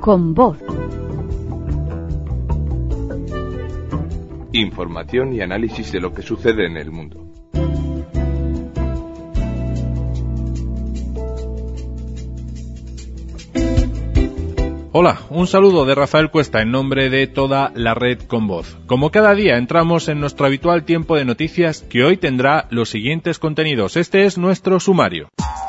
Con voz. Información y análisis de lo que sucede en el mundo. Hola, un saludo de Rafael Cuesta en nombre de toda la red Con Voz. Como cada día entramos en nuestro habitual tiempo de noticias que hoy tendrá los siguientes contenidos. Este es nuestro sumario.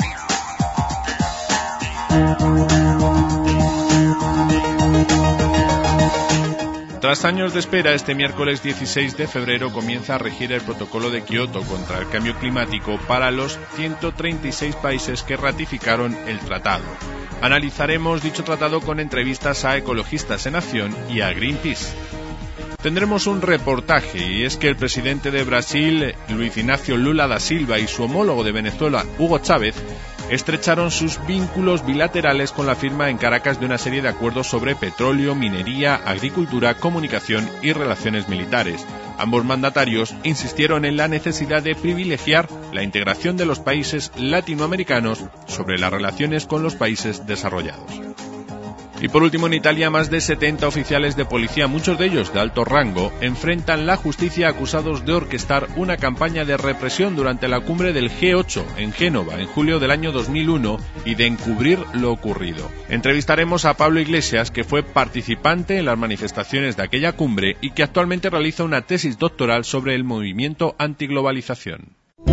Tras años de espera, este miércoles 16 de febrero comienza a regir el Protocolo de Kioto contra el cambio climático para los 136 países que ratificaron el tratado. Analizaremos dicho tratado con entrevistas a ecologistas en acción y a Greenpeace. Tendremos un reportaje, y es que el presidente de Brasil, Luiz Inácio Lula da Silva, y su homólogo de Venezuela, Hugo Chávez, estrecharon sus vínculos bilaterales con la firma en Caracas de una serie de acuerdos sobre petróleo, minería, agricultura, comunicación y relaciones militares. Ambos mandatarios insistieron en la necesidad de privilegiar la integración de los países latinoamericanos sobre las relaciones con los países desarrollados. Y por último, en Italia, más de 70 oficiales de policía, muchos de ellos de alto rango, enfrentan la justicia acusados de orquestar una campaña de represión durante la cumbre del G8 en Génova en julio del año 2001 y de encubrir lo ocurrido. Entrevistaremos a Pablo Iglesias, que fue participante en las manifestaciones de aquella cumbre y que actualmente realiza una tesis doctoral sobre el movimiento antiglobalización.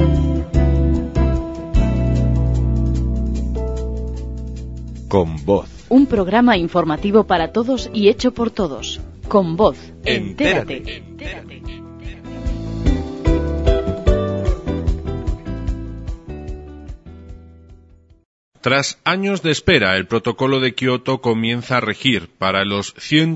Con Voz. Un programa informativo para todos y hecho por todos. Con Voz. Entérate. Tras años de espera, el Protocolo de Kioto comienza a regir para los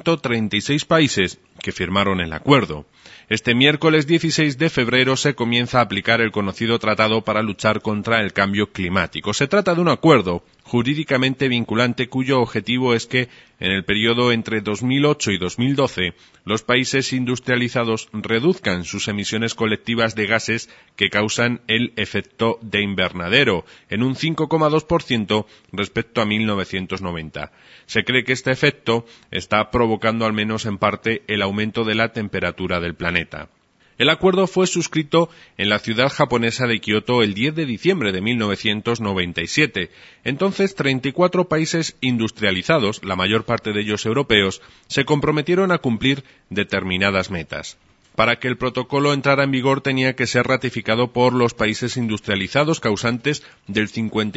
136 países que firmaron el acuerdo. Este miércoles 16 de febrero se comienza a aplicar el conocido Tratado para luchar contra el cambio climático. Se trata de un acuerdo jurídicamente vinculante cuyo objetivo es que en el periodo entre 2008 y 2012 los países industrializados reduzcan sus emisiones colectivas de gases que causan el efecto de invernadero en un 5,2% respecto a 1990. Se cree que este efecto está provocando al menos en parte el aumento de la temperatura del planeta. El acuerdo fue suscrito en la ciudad japonesa de Kioto el 10 de diciembre de 1997. Entonces, 34 países industrializados, la mayor parte de ellos europeos, se comprometieron a cumplir determinadas metas. Para que el protocolo entrara en vigor tenía que ser ratificado por los países industrializados causantes del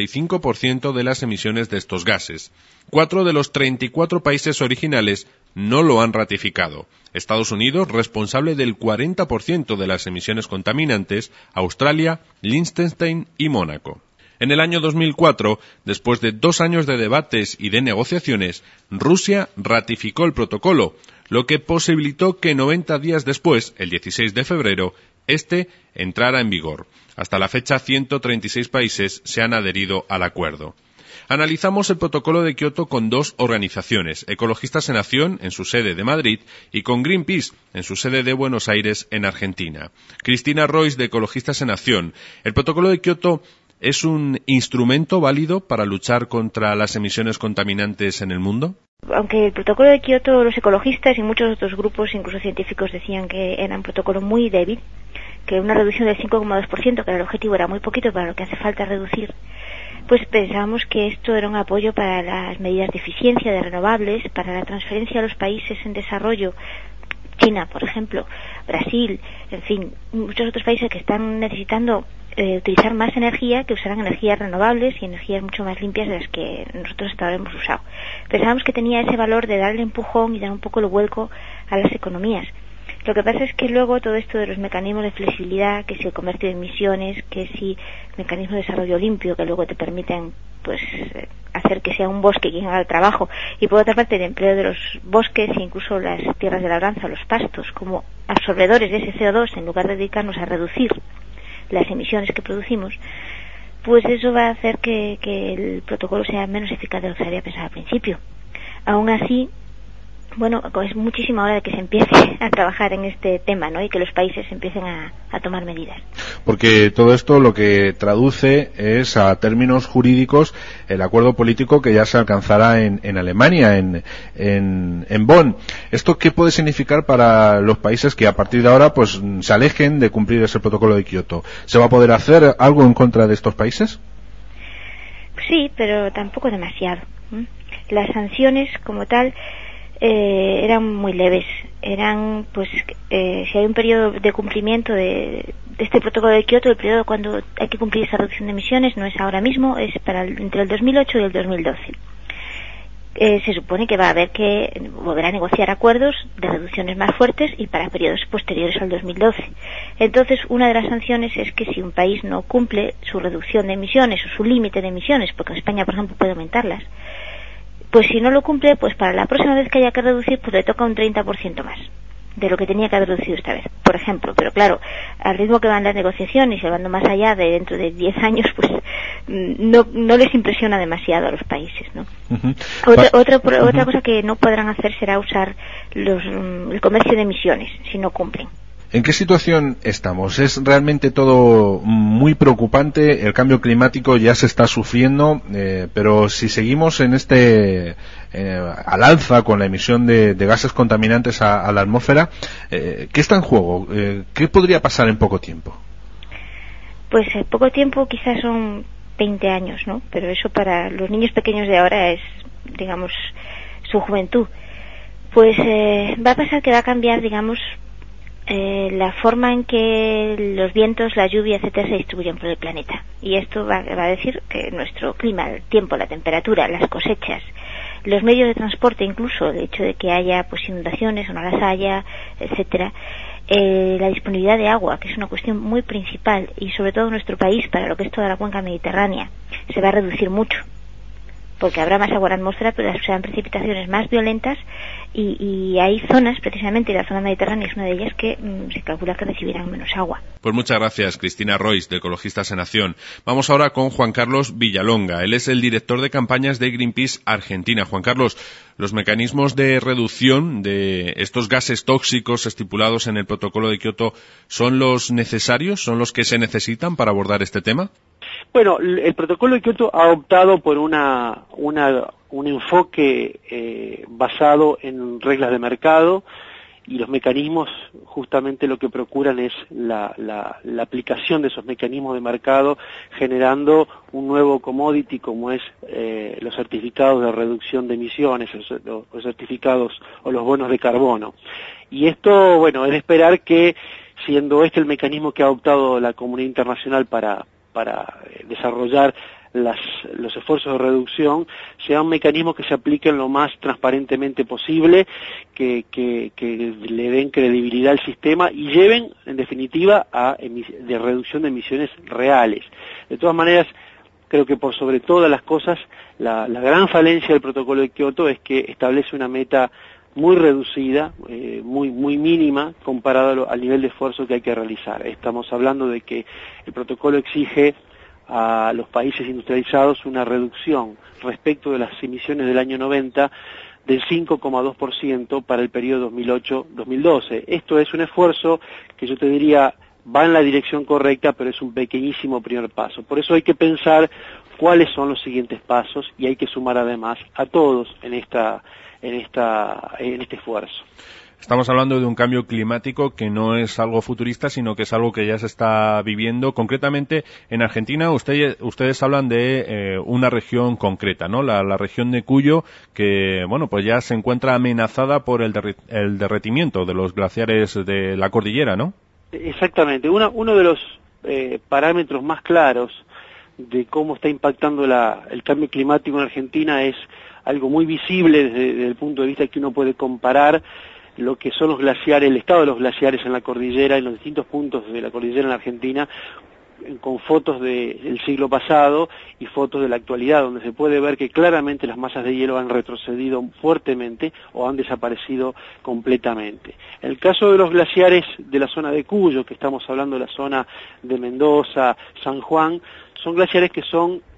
55% de las emisiones de estos gases. 4 de los 34 países originales no lo han ratificado. Estados Unidos, responsable del 40% de las emisiones contaminantes, Australia, Liechtenstein y Mónaco. En el año 2004, después de 2 años de debates y de negociaciones, Rusia ratificó el protocolo, lo que posibilitó que 90 días después, el 16 de febrero, este entrara en vigor. Hasta la fecha, 136 países se han adherido al acuerdo. Analizamos el protocolo de Kioto con 2 organizaciones, Ecologistas en Acción, en su sede de Madrid, y con Greenpeace, en su sede de Buenos Aires, en Argentina. Cristina Royce, de Ecologistas en Acción. ¿El protocolo de Kioto es un instrumento válido para luchar contra las emisiones contaminantes en el mundo? Aunque el protocolo de Kioto, los ecologistas y muchos otros grupos, incluso científicos, decían que era un protocolo muy débil, que una reducción del 5,2%, que era el objetivo, era muy poquito para lo que hace falta reducir, pues pensábamos que esto era un apoyo para las medidas de eficiencia de renovables, para la transferencia a los países en desarrollo, China, por ejemplo, Brasil, en fin, muchos otros países que están necesitando utilizar más energía, que usarán energías renovables y energías mucho más limpias de las que nosotros hasta ahora hemos usado. Pensábamos que tenía ese valor de darle empujón y dar un poco el vuelco a las economías. Lo que pasa es que luego todo esto de los mecanismos de flexibilidad, que si el comercio de emisiones, que si mecanismos de desarrollo limpio, que luego te permiten pues hacer que sea un bosque quien haga el trabajo, y por otra parte el empleo de los bosques e incluso las tierras de labranza, los pastos, como absorbedores de ese CO2 en lugar de dedicarnos a reducir las emisiones que producimos, pues eso va a hacer que el protocolo sea menos eficaz de lo que se había pensado al principio. Aún así, bueno, es muchísima hora de que se empiece a trabajar en este tema, ¿no? Y que los países empiecen a tomar medidas. Porque todo esto lo que traduce es a términos jurídicos el acuerdo político que ya se alcanzará en Alemania, en Bonn. ¿Esto qué puede significar para los países que a partir de ahora pues se alejen de cumplir ese protocolo de Kioto? ¿Se va a poder hacer algo en contra de estos países? Sí, pero tampoco demasiado. Las sanciones como tal eran muy leves. Eran, pues, si hay un periodo de cumplimiento de este protocolo de Kioto, el periodo cuando hay que cumplir esa reducción de emisiones no es ahora mismo, es entre el 2008 y el 2012. Se supone que va a haber que volver a negociar acuerdos de reducciones más fuertes y para periodos posteriores al 2012. Entonces, una de las sanciones es que si un país no cumple su reducción de emisiones o su límite de emisiones, porque en España, por ejemplo, puede aumentarlas, pues si no lo cumple, pues para la próxima vez que haya que reducir, pues le toca un 30% más de lo que tenía que haber reducido esta vez, por ejemplo. Pero claro, al ritmo que van las negociaciones y llevando más allá de dentro de 10 años, pues no les impresiona demasiado a los países, ¿no? Otra cosa que no podrán hacer será usar el comercio de emisiones si no cumplen. ¿En qué situación estamos? ¿Es realmente todo muy preocupante? El cambio climático ya se está sufriendo, pero si seguimos en al alza con la emisión de gases contaminantes a la atmósfera, ¿qué está en juego? ¿Qué podría pasar en poco tiempo? Pues en poco tiempo quizás son 20 años, ¿no? Pero eso para los niños pequeños de ahora es, digamos, su juventud. Pues va a pasar que va a cambiar, digamos, la forma en que los vientos, la lluvia, etcétera, se distribuyen por el planeta. Y esto va a decir que nuestro clima, el tiempo, la temperatura, las cosechas, los medios de transporte, incluso el hecho de que haya pues inundaciones o no las haya, etcétera, la disponibilidad de agua, que es una cuestión muy principal, y sobre todo en nuestro país, para lo que es toda la cuenca mediterránea, se va a reducir mucho, porque habrá más agua en la atmósfera, pero serán precipitaciones más violentas, y hay zonas, precisamente la zona mediterránea es una de ellas, que se calcula que recibirán menos agua. Pues muchas gracias, Cristina Royce, de Ecologistas en Acción. Vamos ahora con Juan Carlos Villalonga. Él es el director de campañas de Greenpeace Argentina. Juan Carlos, ¿los mecanismos de reducción de estos gases tóxicos estipulados en el protocolo de Kioto son los necesarios, son los que se necesitan para abordar este tema? Bueno, el protocolo de Kioto ha optado por un enfoque basado en reglas de mercado, y los mecanismos justamente lo que procuran es la aplicación de esos mecanismos de mercado, generando un nuevo commodity como es los certificados de reducción de emisiones, los certificados o los bonos de carbono. Y esto, bueno, es de esperar que, siendo este el mecanismo que ha adoptado la comunidad internacional para desarrollar los esfuerzos de reducción, sea un mecanismo que se aplique lo más transparentemente posible, que le den credibilidad al sistema y lleven, en definitiva, de reducción de emisiones reales. De todas maneras, creo que por sobre todas las cosas, la gran falencia del protocolo de Kioto es que establece una meta muy reducida, muy mínima, comparado al nivel de esfuerzo que hay que realizar. Estamos hablando de que el protocolo exige a los países industrializados una reducción respecto de las emisiones del año 90 del 5,2% para el periodo 2008-2012. Esto es un esfuerzo que yo te diría va en la dirección correcta, pero es un pequeñísimo primer paso. Por eso hay que pensar cuáles son los siguientes pasos y hay que sumar además a todos en este esfuerzo. Estamos hablando de un cambio climático que no es algo futurista, sino que es algo que ya se está viviendo. Concretamente, en Argentina, ustedes hablan de una región concreta, ¿no? La región de Cuyo, que, bueno, pues ya se encuentra amenazada por el derretimiento de los glaciares de la cordillera, ¿no? Exactamente. Uno de los parámetros más claros de cómo está impactando el cambio climático en Argentina es algo muy visible desde el punto de vista que uno puede comparar lo que son los glaciares, el estado de los glaciares en la cordillera, en los distintos puntos de la cordillera en la Argentina, con fotos del siglo pasado y fotos de la actualidad, donde se puede ver que claramente las masas de hielo han retrocedido fuertemente o han desaparecido completamente. En el caso de los glaciares de la zona de Cuyo, que estamos hablando de la zona de Mendoza, San Juan, son glaciares que son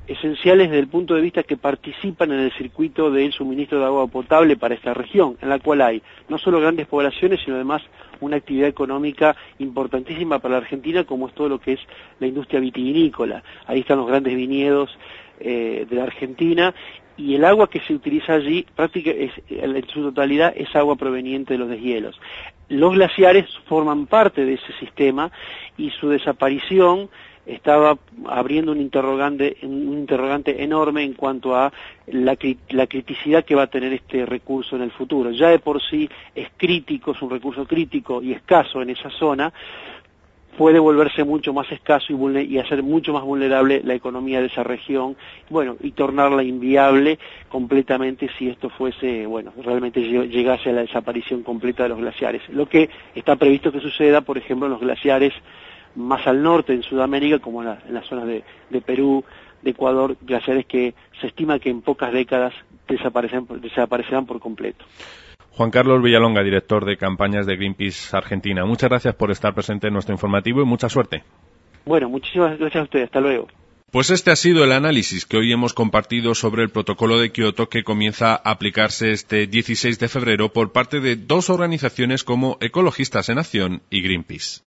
esenciales desde el punto de vista que participan en el circuito del suministro de agua potable para esta región, en la cual hay no solo grandes poblaciones, sino además una actividad económica importantísima para la Argentina, como es todo lo que es la industria vitivinícola. Ahí están los grandes viñedos de la Argentina, y el agua que se utiliza allí, en su totalidad, es agua proveniente de los deshielos. Los glaciares forman parte de ese sistema, y su desaparición estaba abriendo un interrogante enorme en cuanto a la criticidad que va a tener este recurso en el futuro. Ya de por sí es crítico, es un recurso crítico y escaso en esa zona, puede volverse mucho más escaso y hacer mucho más vulnerable la economía de esa región, y tornarla inviable completamente si esto fuese, realmente llegase a la desaparición completa de los glaciares. Lo que está previsto que suceda, por ejemplo, en los glaciares más al norte, en Sudamérica, como en las zonas de Perú, de Ecuador, glaciares que se estima que en pocas décadas desaparecerán por completo. Juan Carlos Villalonga, director de campañas de Greenpeace Argentina. Muchas gracias por estar presente en nuestro informativo y mucha suerte. Bueno, muchísimas gracias a ustedes. Hasta luego. Pues este ha sido el análisis que hoy hemos compartido sobre el protocolo de Kioto, que comienza a aplicarse este 16 de febrero por parte de dos organizaciones como Ecologistas en Acción y Greenpeace.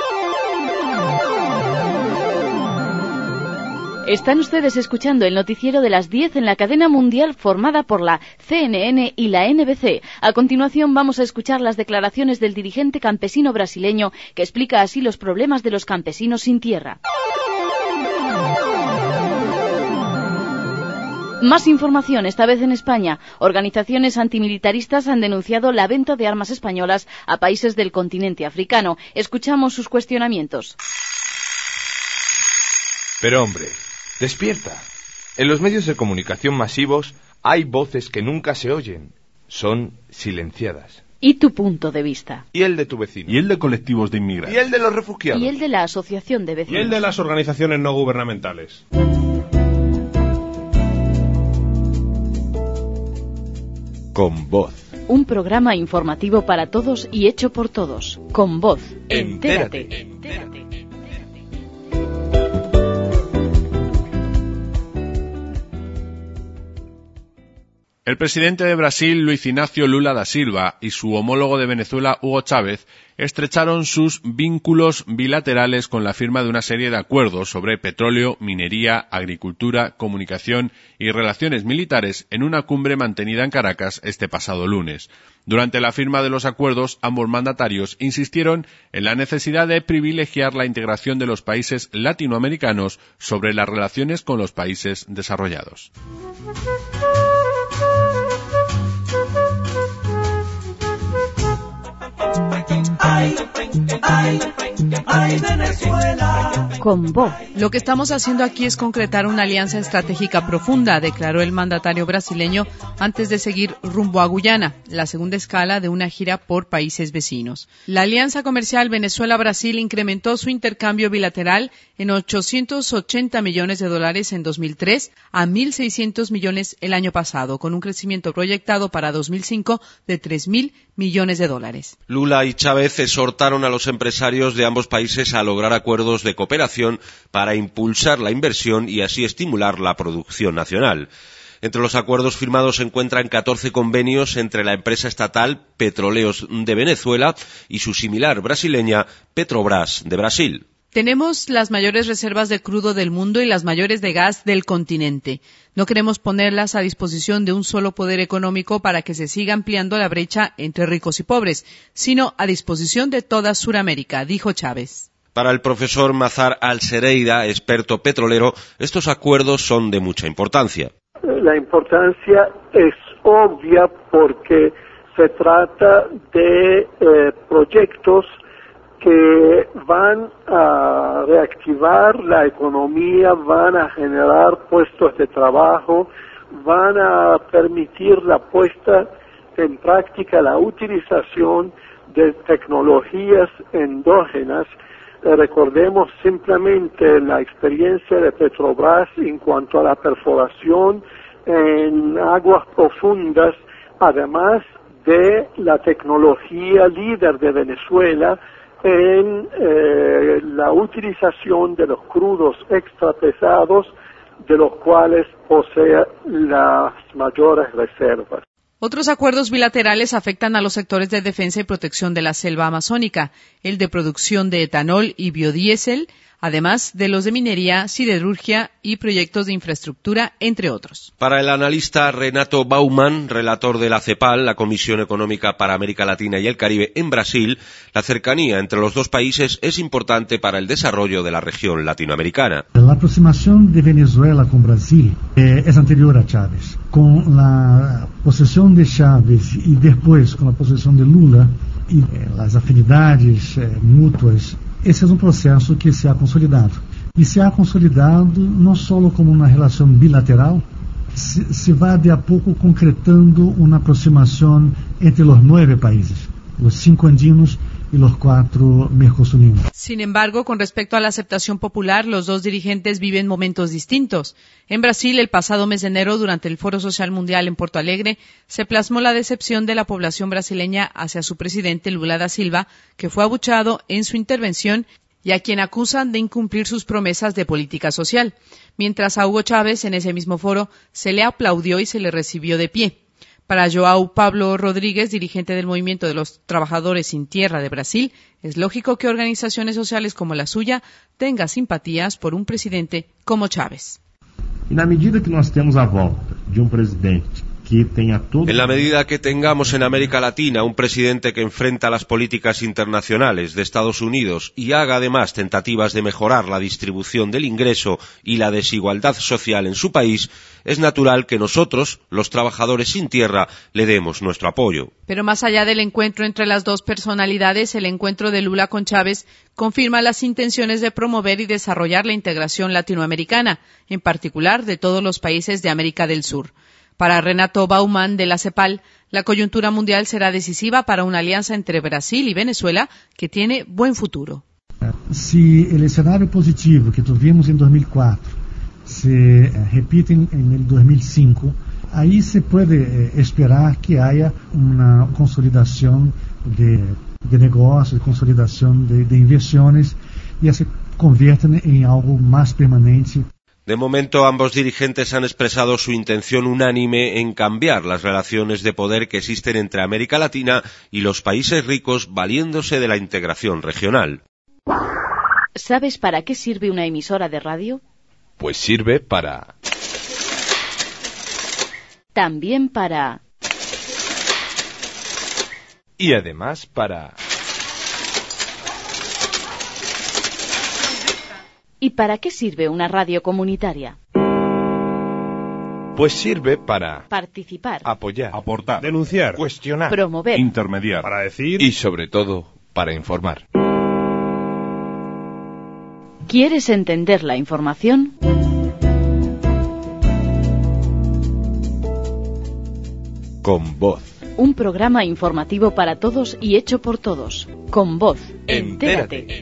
Están ustedes escuchando el noticiero de las 10 en la cadena mundial formada por la CNN y la NBC. A continuación vamos a escuchar las declaraciones del dirigente campesino brasileño que explica así los problemas de los campesinos sin tierra. Más información, esta vez en España. Organizaciones antimilitaristas han denunciado la venta de armas españolas a países del continente africano. Escuchamos sus cuestionamientos. Pero hombre, despierta. En los medios de comunicación masivos hay voces que nunca se oyen. Son silenciadas. ¿Y tu punto de vista? ¿Y el de tu vecino? ¿Y el de colectivos de inmigrantes? ¿Y el de los refugiados? ¿Y el de la asociación de vecinos? ¿Y el de las organizaciones no gubernamentales? Con Voz. Un programa informativo para todos y hecho por todos. Con Voz. Entérate. El presidente de Brasil, Luiz Inácio Lula da Silva, y su homólogo de Venezuela, Hugo Chávez, estrecharon sus vínculos bilaterales con la firma de una serie de acuerdos sobre petróleo, minería, agricultura, comunicación y relaciones militares en una cumbre mantenida en Caracas este pasado lunes. Durante la firma de los acuerdos, ambos mandatarios insistieron en la necesidad de privilegiar la integración de los países latinoamericanos sobre las relaciones con los países desarrollados. Ay, Venezuela. Con Voz. Lo que estamos haciendo aquí es concretar una alianza estratégica profunda, declaró el mandatario brasileño antes de seguir rumbo a Guyana, la segunda escala de una gira por países vecinos. La alianza comercial Venezuela-Brasil incrementó su intercambio bilateral en $880 millones en 2003 a 1.600 millones el año pasado, con un crecimiento proyectado para 2005 de $3.000 millones. Lula y Chávez exhortaron a los empresarios de ambos países a lograr acuerdos de cooperación para impulsar la inversión y así estimular la producción nacional. Entre los acuerdos firmados se encuentran 14 convenios entre la empresa estatal Petróleos de Venezuela y su similar brasileña Petrobras de Brasil. Tenemos las mayores reservas de crudo del mundo y las mayores de gas del continente. No queremos ponerlas a disposición de un solo poder económico para que se siga ampliando la brecha entre ricos y pobres, sino a disposición de toda Sudamérica, dijo Chávez. Para el profesor Mazar Alcereida, experto petrolero, estos acuerdos son de mucha importancia. La importancia es obvia porque se trata de proyectos que van a reactivar la economía, van a generar puestos de trabajo, van a permitir la puesta en práctica, la utilización de tecnologías endógenas. Recordemos simplemente la experiencia de Petrobras en cuanto a la perforación en aguas profundas, además de la tecnología líder de Venezuela en la utilización de los crudos extrapesados de los cuales posee las mayores reservas. Otros acuerdos bilaterales afectan a los sectores de defensa y protección de la selva amazónica, el de producción de etanol y biodiesel, además de los de minería, siderurgia y proyectos de infraestructura, entre otros. Para el analista Renato Baumann, relator de la CEPAL, la Comisión Económica para América Latina y el Caribe en Brasil, la cercanía entre los dos países es importante para el desarrollo de la región latinoamericana. La aproximación de Venezuela con Brasil es anterior a Chávez. Con la posesión de Chávez y después con la posesión de Lula y las afinidades mutuas, esse é um processo que se ha consolidado. E se ha consolidado não só como uma relação bilateral, se vai de a pouco concretando uma aproximação entre os 9 países, os 5 andinos y los 4 mercosurinos. Sin embargo, con respecto a la aceptación popular, los dos dirigentes viven momentos distintos. En Brasil, el pasado mes de enero, durante el Foro Social Mundial en Porto Alegre, se plasmó la decepción de la población brasileña hacia su presidente Lula da Silva, que fue abucheado en su intervención y a quien acusan de incumplir sus promesas de política social. Mientras a Hugo Chávez, en ese mismo foro, se le aplaudió y se le recibió de pie. Para João Pablo Rodríguez, dirigente del Movimiento de los Trabajadores Sin Tierra de Brasil, es lógico que organizaciones sociales como la suya tengan simpatías por un presidente como Chávez. En la medida que nós temos a volta de un presidente que tenha todo... En la medida que tengamos en América Latina un presidente que enfrenta las políticas internacionales de Estados Unidos y haga además tentativas de mejorar la distribución del ingreso y la desigualdad social en su país, es natural que nosotros, los trabajadores sin tierra, le demos nuestro apoyo. Pero más allá del encuentro entre las dos personalidades, el encuentro de Lula con Chávez confirma las intenciones de promover y desarrollar la integración latinoamericana, en particular de todos los países de América del Sur. Para Renato Baumann de la CEPAL, la coyuntura mundial será decisiva para una alianza entre Brasil y Venezuela que tiene buen futuro. Si el escenario positivo que tuvimos en 2004 se repite en el 2005, ahí se puede esperar que haya una consolidación de negocios, consolidación de inversiones y se convierten en algo más permanente. De momento, ambos dirigentes han expresado su intención unánime en cambiar las relaciones de poder que existen entre América Latina y los países ricos, valiéndose de la integración regional. ¿Sabes para qué sirve una emisora de radio? Pues sirve para... También para... Y además para... ¿Y para qué sirve una radio comunitaria? Pues sirve para... Participar. Apoyar. Aportar. Denunciar. Cuestionar. Promover. Intermediar. Para decir... Y sobre todo, para informar. ¿Quieres entender la información? Con voz. Un programa informativo para todos y hecho por todos. Con voz. Entérate.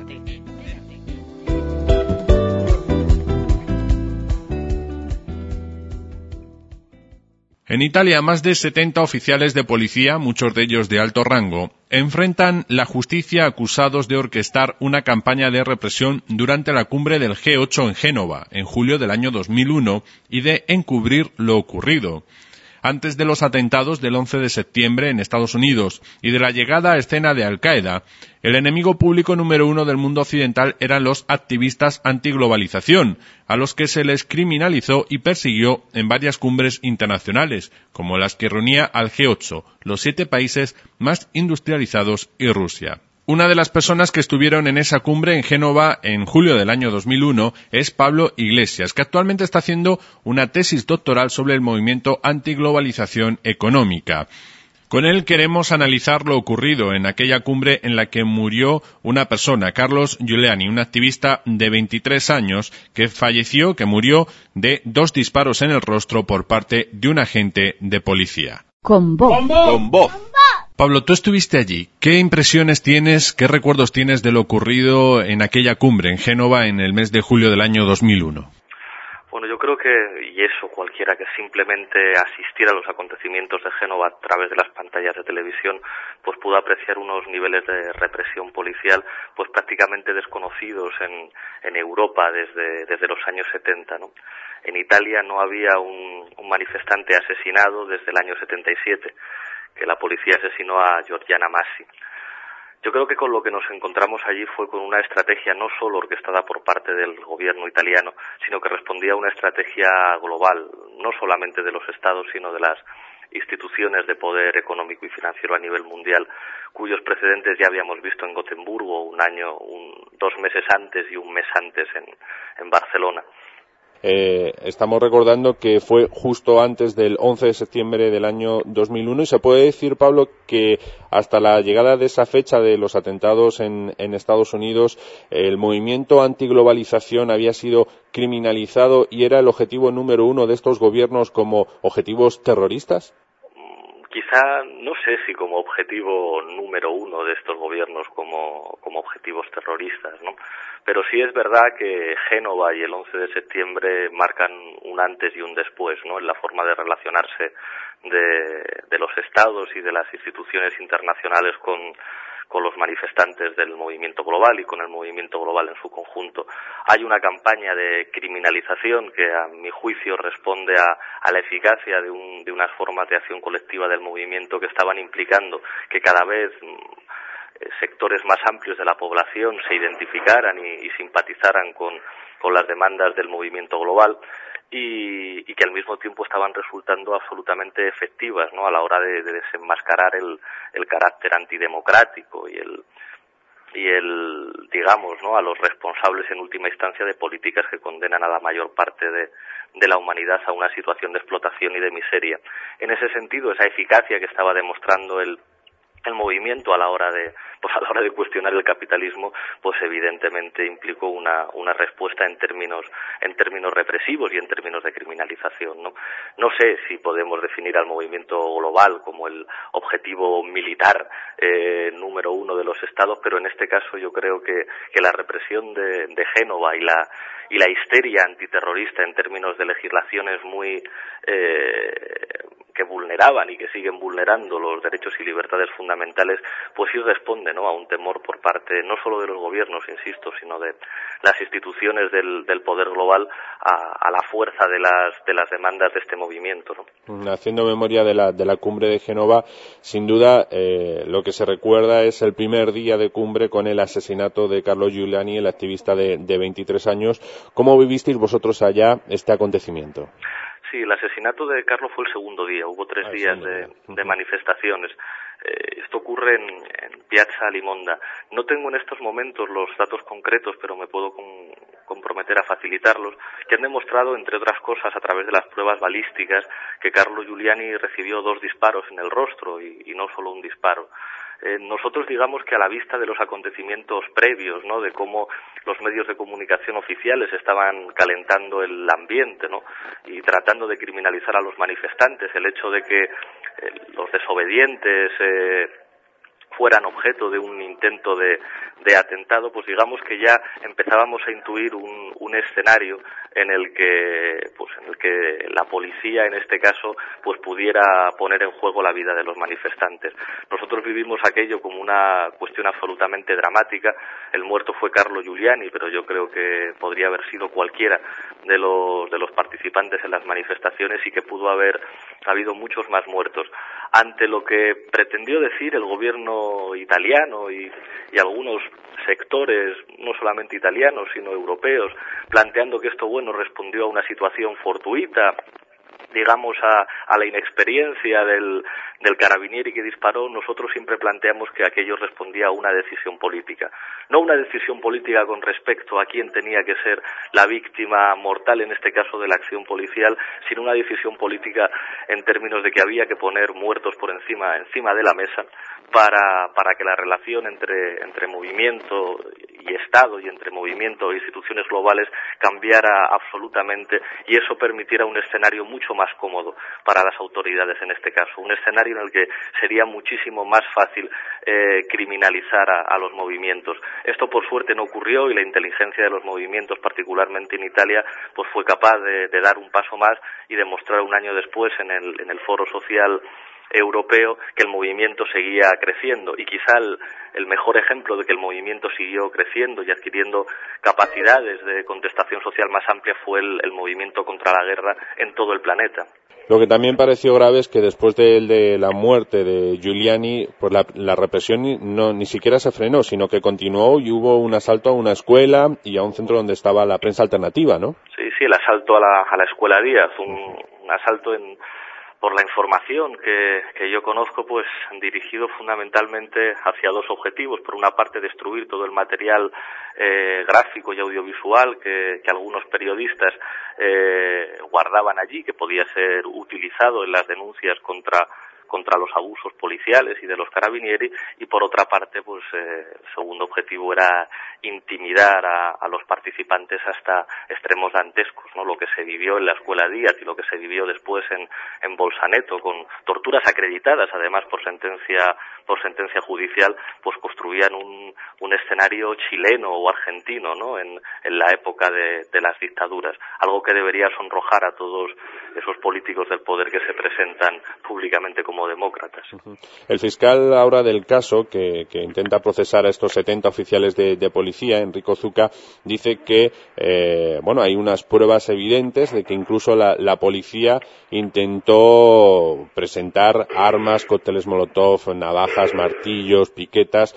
En Italia, más de 70 oficiales de policía, muchos de ellos de alto rango, enfrentan la justicia acusados de orquestar una campaña de represión durante la cumbre del G8 en Génova, en julio del año 2001, y de encubrir lo ocurrido. Antes de los atentados del 11 de septiembre en Estados Unidos y de la llegada a escena de Al-Qaeda, el enemigo público número 1 del mundo occidental eran los activistas antiglobalización, a los que se les criminalizó y persiguió en varias cumbres internacionales, como las que reunía al G8, los 7 países más industrializados y Rusia. Una de las personas que estuvieron en esa cumbre en Génova en julio del año 2001 es Pablo Iglesias, que actualmente está haciendo una tesis doctoral sobre el movimiento antiglobalización económica. Con él queremos analizar lo ocurrido en aquella cumbre en la que murió una persona, Carlos Giuliani, un activista de 23 años que falleció, que murió de 2 disparos en el rostro por parte de un agente de policía. Con voz. Con voz. Pablo, tú estuviste allí. ¿Qué impresiones tienes, qué recuerdos tienes de lo ocurrido en aquella cumbre en Génova en el mes de julio del año 2001? Bueno, yo creo que, y eso cualquiera que simplemente asistiera a los acontecimientos de Génova a través de las pantallas de televisión, pues pudo apreciar unos niveles de represión policial pues prácticamente desconocidos en Europa desde los años 70, ¿no? En Italia no había un manifestante asesinado desde el año 77, que la policía asesinó a Giorgiana Massi. Yo creo que con lo que nos encontramos allí fue con una estrategia no solo orquestada por parte del gobierno italiano, sino que respondía a una estrategia global, no solamente de los estados, sino de las instituciones de poder económico y financiero a nivel mundial, cuyos precedentes ya habíamos visto en Gotemburgo 2 meses antes y un mes antes en Barcelona. Estamos recordando que fue justo antes del 11 de septiembre del año 2001 y se puede decir, Pablo, que hasta la llegada de esa fecha de los atentados en Estados Unidos, el movimiento antiglobalización había sido criminalizado y era el objetivo número 1 de estos gobiernos como objetivos terroristas. Quizá, no sé si como objetivo número 1 de estos gobiernos como objetivos terroristas, ¿no? Pero sí es verdad que Génova y el 11 de septiembre marcan un antes y un después, ¿no? En la forma de relacionarse de los estados y de las instituciones internacionales con los manifestantes del movimiento global y con el movimiento global en su conjunto. Hay una campaña de criminalización que, a mi juicio, responde a la eficacia de unas formas de acción colectiva del movimiento que estaban implicando que cada vez sectores más amplios de la población se identificaran y simpatizaran con las demandas del movimiento global y que al mismo tiempo estaban resultando absolutamente efectivas, ¿no? A la hora de desenmascarar el carácter antidemocrático y el digamos, ¿no? A los responsables en última instancia de políticas que condenan a la mayor parte de la humanidad a una situación de explotación y de miseria. En ese sentido, esa eficacia que estaba demostrando el movimiento a la hora de cuestionar el capitalismo, pues evidentemente implicó una respuesta en términos represivos y en términos de criminalización, ¿no? No sé si podemos definir al movimiento global como el objetivo militar número 1 de los estados, pero en este caso yo creo que la represión de Génova y la histeria antiterrorista en términos de legislaciones muy que vulneraban y que siguen vulnerando los derechos y libertades fundamentales, pues sí responde, ¿no? A un temor por parte no solo de los gobiernos, insisto, sino de las instituciones del poder global a la fuerza de las demandas de este movimiento, ¿no? Haciendo memoria de la cumbre de Génova, sin duda lo que se recuerda es el primer día de cumbre con el asesinato de Carlo Giuliani, el activista de 23 años. ¿Cómo vivisteis vosotros allá este acontecimiento? Sí, el asesinato de Carlo fue el segundo día, hubo 3 días de manifestaciones. Esto ocurre en Piazza Limonda. No tengo en estos momentos los datos concretos, pero me puedo comprometer a facilitarlos, que han demostrado, entre otras cosas, a través de las pruebas balísticas, que Carlo Giuliani recibió 2 disparos en el rostro y no solo un disparo. Nosotros digamos que a la vista de los acontecimientos previos, ¿no? De cómo los medios de comunicación oficiales estaban calentando el ambiente, ¿no? Y tratando de criminalizar a los manifestantes, el hecho de que los desobedientes fueran objeto de un intento de atentado, pues digamos que ya empezábamos a intuir un escenario en el que la policía, en este caso, pues pudiera poner en juego la vida de los manifestantes. Nosotros vivimos aquello como una cuestión absolutamente dramática. El muerto fue Carlo Giuliani, pero yo creo que podría haber sido cualquiera de los participantes en las manifestaciones y que pudo haber habido muchos más muertos. Ante lo que pretendió decir el gobierno italiano y algunos sectores, no solamente italianos, sino europeos, planteando que esto, respondió a una situación fortuita, digamos a la inexperiencia del carabinieri que disparó, nosotros siempre planteamos que aquello respondía a una decisión política. No una decisión política con respecto a quién tenía que ser la víctima mortal, en este caso de la acción policial, sino una decisión política en términos de que había que poner muertos por encima de la mesa para que la relación entre movimiento Estado y entre movimiento e instituciones globales cambiara absolutamente y eso permitiera un escenario mucho más cómodo para las autoridades en este caso, un escenario en el que sería muchísimo más fácil criminalizar a los movimientos. Esto por suerte no ocurrió y la inteligencia de los movimientos, particularmente en Italia, pues fue capaz de dar un paso más y demostrar un año después en el Foro Social Europeo que el movimiento seguía creciendo y quizá el mejor ejemplo de que el movimiento siguió creciendo y adquiriendo capacidades de contestación social más amplia fue el movimiento contra la guerra en todo el planeta. Lo que también pareció grave es que después de la muerte de Giuliani, pues la represión ni siquiera se frenó, sino que continuó y hubo un asalto a una escuela y a un centro donde estaba la prensa alternativa, ¿no? Sí, el asalto a la Escuela Díaz, un asalto por la información que yo conozco, pues dirigido fundamentalmente hacia dos objetivos. Por una parte, destruir todo el material gráfico y audiovisual que algunos periodistas guardaban allí, que podía ser utilizado en las denuncias contra los abusos policiales y de los carabinieri, y por otra parte, pues el segundo objetivo era intimidar a los participantes hasta extremos dantescos, ¿no? Lo que se vivió en la Escuela Díaz y lo que se vivió después en Bolzaneto, con torturas acreditadas además por sentencia judicial, pues construían un escenario chileno o argentino, ¿no? En la época de las dictaduras, algo que debería sonrojar a todos esos políticos del poder que se presentan públicamente como demócratas. El fiscal ahora del caso, que intenta procesar a estos 70 oficiales de policía, Enrico Zucca, dice que hay unas pruebas evidentes de que incluso la policía intentó presentar armas, cócteles molotov, navajas, martillos, piquetas,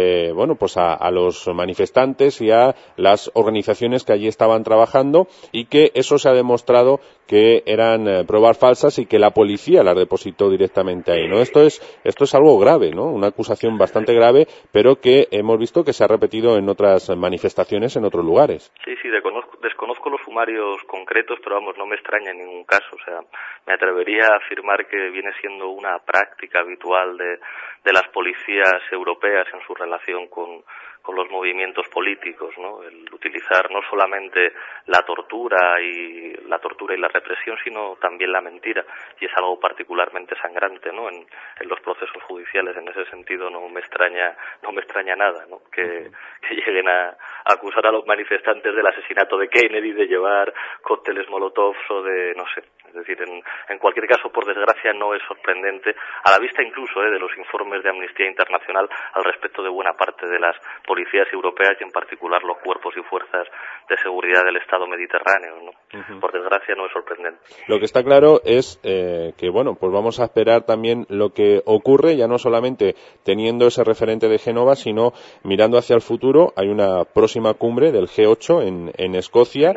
a los manifestantes y a las organizaciones que allí estaban trabajando, y que eso se ha demostrado que eran pruebas falsas y que la policía las depositó directamente ahí, ¿no? Esto es algo grave, ¿no? Una acusación bastante grave, pero que hemos visto que se ha repetido en otras manifestaciones en otros lugares. Sí, desconozco los sumarios concretos, pero vamos, no me extraña en ningún caso. O sea, me atrevería a afirmar que viene siendo una práctica habitual de las policías europeas en su relación con los movimientos políticos, ¿no? El utilizar no solamente la tortura y la represión, sino también la mentira, y es algo particularmente sangrante, ¿no? En los procesos judiciales. En ese sentido no me extraña nada, ¿no? Que lleguen a acusar a los manifestantes del asesinato de Kennedy, de llevar cócteles molotov o de no sé. Es decir, en cualquier caso, por desgracia, no es sorprendente, a la vista incluso de los informes de Amnistía Internacional al respecto de buena parte de las policías europeas y en particular los cuerpos y fuerzas de seguridad del Estado mediterráneo, ¿no? Por desgracia no es sorprendente. Lo que está claro es que pues vamos a esperar también lo que ocurre, ya no solamente teniendo ese referente de Génova, sino mirando hacia el futuro. Hay una próxima cumbre del G8 en Escocia,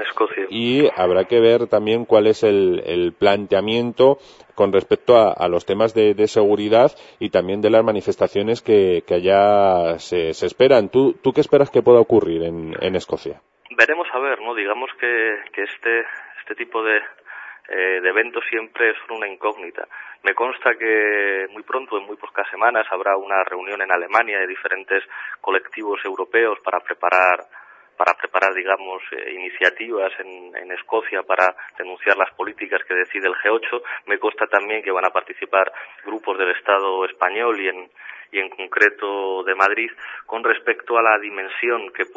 y habrá que ver también cuál es el planteamiento con respecto a los temas de seguridad y también de las manifestaciones que allá se esperan. ¿Tú qué esperas que pueda ocurrir en Escocia? Veremos a ver, ¿no? Digamos que este tipo de eventos siempre son una incógnita. Me consta que muy pronto, en muy pocas semanas, habrá una reunión en Alemania de diferentes colectivos europeos para preparar, digamos, iniciativas en Escocia para denunciar las políticas que decide el G8. Me consta también que van a participar grupos del Estado español y en concreto de Madrid, con respecto a la dimensión que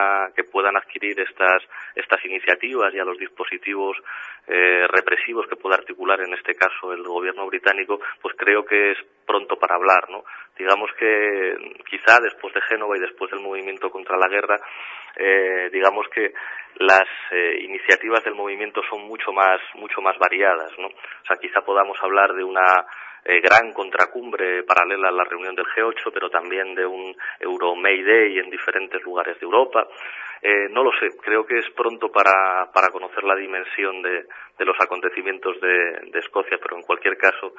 puedan adquirir estas iniciativas y a los dispositivos represivos que pueda articular en este caso el gobierno británico. Pues creo que es pronto para hablar, ¿no? Digamos que quizá después de Génova y después del movimiento contra la guerra, digamos que las iniciativas del movimiento son mucho más variadas, ¿no? O sea, quizá podamos hablar de una gran contracumbre paralela a la reunión del G8, pero también de un Euro May Day en diferentes lugares de Europa. No lo sé, creo que es pronto para conocer la dimensión de los acontecimientos de Escocia, pero en cualquier caso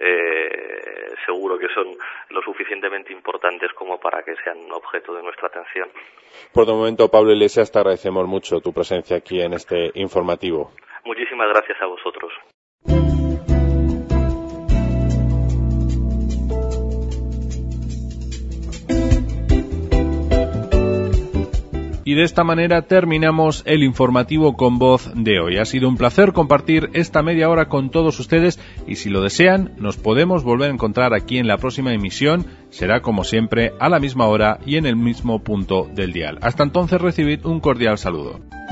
seguro que son lo suficientemente importantes como para que sean objeto de nuestra atención. Por el momento, Pablo Iglesias, te agradecemos mucho tu presencia aquí en este informativo. Muchísimas gracias a vosotros. Y de esta manera terminamos el informativo con voz de hoy. Ha sido un placer compartir esta media hora con todos ustedes y si lo desean nos podemos volver a encontrar aquí en la próxima emisión. Será como siempre a la misma hora y en el mismo punto del dial. Hasta entonces recibid un cordial saludo.